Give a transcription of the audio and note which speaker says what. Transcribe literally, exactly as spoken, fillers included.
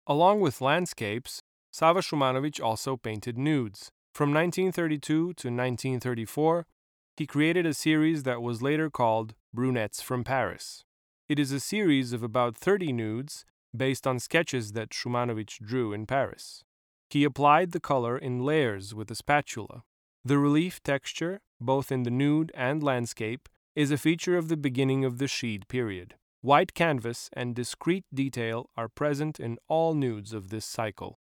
Speaker 1: Along with landscapes, Sava Šumanović also painted nudes. From nineteen thirty-two to nineteen thirty-four, he created a series that was later called Brunettes from Paris. It is a series of about thirty nudes based on sketches that Šumanović drew in Paris. He applied the color in layers with a spatula. The relief texture, both in the nude and landscape, is a feature of the beginning of the Šid period. White canvas and discrete detail are present in all nudes of this cycle.